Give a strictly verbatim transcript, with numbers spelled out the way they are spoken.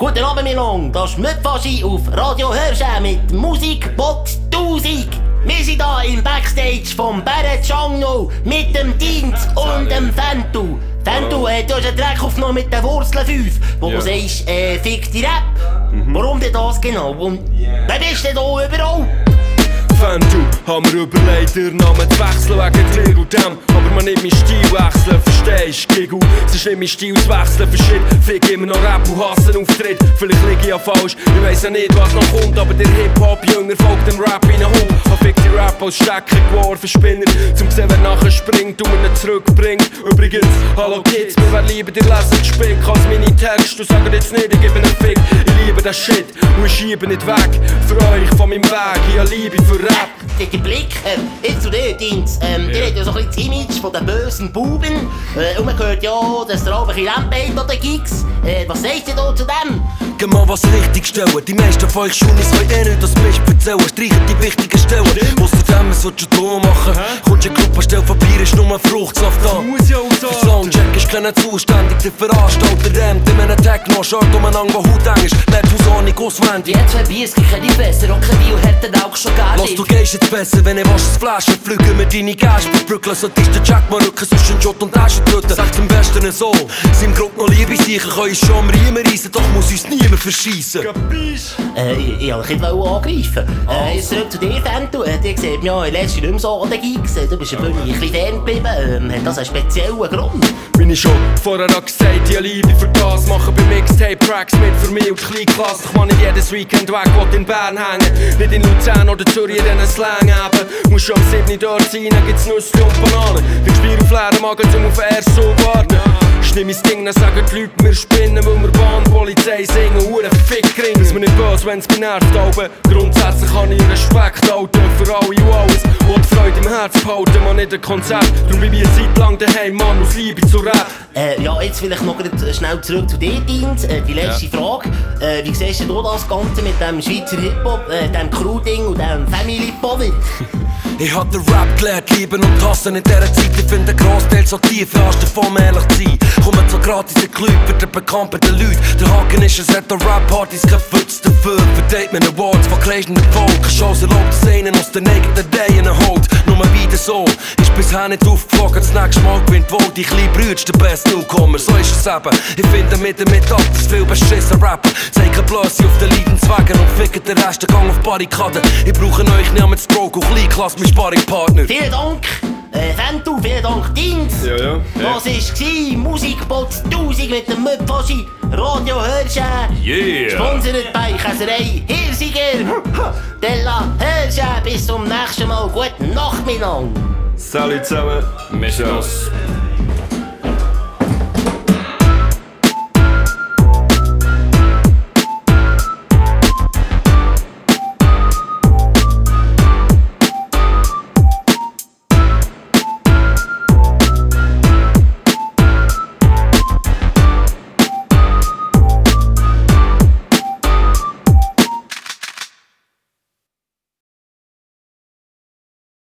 Guten Abend, Milan. Das ist Müpfaschi auf Radio Hörschä mit Musikbot tausend. Wir sind hier im Backstage vom Barret Changno mit dem Dienst und dem Fentu. Fentu, äh, du hast einen Track aufgenommen mit den Wurzeln fünf, wo ja. du sagst, äh, fick die Rap. Mhm. Warum denn das genau? Und wer bist denn da überall? Fentu, haben wir überlegt, den Namen zu wechseln wegen dir und dem. Aber man nicht meinen Stil wechseln, verstehst du? Giggle, es ist nicht mein Stil zu wechseln, für Shit. Fick immer noch Rap und hasse Auftritt. Vielleicht liege ich ja falsch, ich weiss ja nicht, was noch kommt. Aber der Hip-Hop-Jünger folgt dem Rap wie ein Hund. Hab fick die Rap als Stecker geworfen, Spinner. Zum sehen, wer nachher springt und ihn zurückbringt. Übrigens, hallo Kids, mir wär lieber, ihr lesen die Spick als meine Texte. Du sagst jetzt nicht, ich gebe einen Fick. Ich liebe den Shit und ich schiebe nicht weg. Für euch von meinem Weg, ich habe Liebe für Rap. Der Blick, äh, jetzt zu dir, Dienst. Ähm, ja. Ihr habt ja so ein bisschen das Image von den bösen Buben. Äh, und man hört ja, dass der Abend ein bisschen Lampe an den Gigs. Äh, was sagt ihr da zu dem? Geh mal was richtig stellen. Die meisten von euch Schunis wollen eh nicht das Mist erzählen. Streichen die wichtigen Stellen. Außerdem, es wird schon da machen. Kommst in Gruppe, stell Papier, ist nur Fruchtsaft da. Für Soundcheck ist keiner zuständig. Der Veranstalter rennt in einem Techno-Shirt umeinander, wo Haut eng ist. Lernt Hausordnung auswendig. Die zwei Bier, es gibt keine besser. Und kein Bio hätte auch schon gar nicht. Los, du gehst jetzt besser, wenn ich wasch das Flaschen pflüge mit deine Gäste verbrückeln. Solltest den Jack mal rücken, sonst ein Schott und Taschen töten. Sag's am besten so, sind Grund noch Liebe sicher, können uns schon am Riemen reissen, doch muss uns niemand verschiessen. Äh, ich, ich wollte nicht angreifen. Äh, jetzt zurück zu dir, Fentu. Äh, die sieht mich ja letztens nicht mehr so an den Gigs. Du bist ein bisschen fern geblieben. Ähm, hat das einen speziellen Grund? Wie ich schon vorher gesagt, ich liebe für das machen bei Mixtape-Tracks mit für mich und Kleinklasse. Ich kann nicht jedes Weekend weg, will in Bern hängen. Nicht in Luzern oder Zürich in diesen Slang haben. Muss schon am siebten dort sein, dann gibt's Nüsse und Bananen. Wenn Bier auf leeren Magen zum auf erst so warten. Ist nicht mein Ding, dann sagen die Leute, wir spinnen, weil wir Bahnpolizei singen, hure Fickring. Ist mir nicht böse, wenn's mich nervt, aber grundsätzlich habe ich Respekt, Alter, für alle und alles. Und Freude im Herz behalten, man nicht ein Konzept. Darum bin ich eine Zeit lang daheim, Mann, aus Liebe zu Rap. Äh, ja, jetzt vielleicht noch schnell zurück zu dir, Dienst. Äh, die letzte ja. Frage. Äh, wie siehst du das Ganze mit dem Schweizer Hip-Hop, äh, dem Crew-Ding und dem Family-Power? Ich hab den Rap gelernt, lieben und hassen in dieser Zeit. Ich finde den Grossteil so tief, hast du davon ehrlich zu sein. Kommen so gratis in Club für den bekannten Leuten. Der Haken ist, es hat an Rap-Partys kein Pfütz dafür. Verdammt mit Awards, verkleidenden Volk. Shows erlaubt das einen aus den eigenen Dayen holt. Nur wieder so, ist bisher nicht aufgeflogen. Das nächste Mal gewinnt wohl die kleine Brüder der beste Newcomer. So ist es eben. Ich finde mit dem Mittag, dass viel beschissen rappen. Zeigen Blöße auf den Leidenswegen und ficken den Rest, den Gang auf Barrikaden. Ich brauche euch nicht mit Stroke und Kleinklasse, mein Sparringpartner. Vielen Dank, äh, Fentu, vielen Dank, Dienst. Ja, ja, ja. Das war Musikbot tausend mit dem Müpfaschi, Radio Hörschä. Yeah. Sponsert bei Käserei Hirsiger. Della Hörschä, bis zum nächsten Mal. Gute Nacht, Milan. Salut zusammen. Mesnos.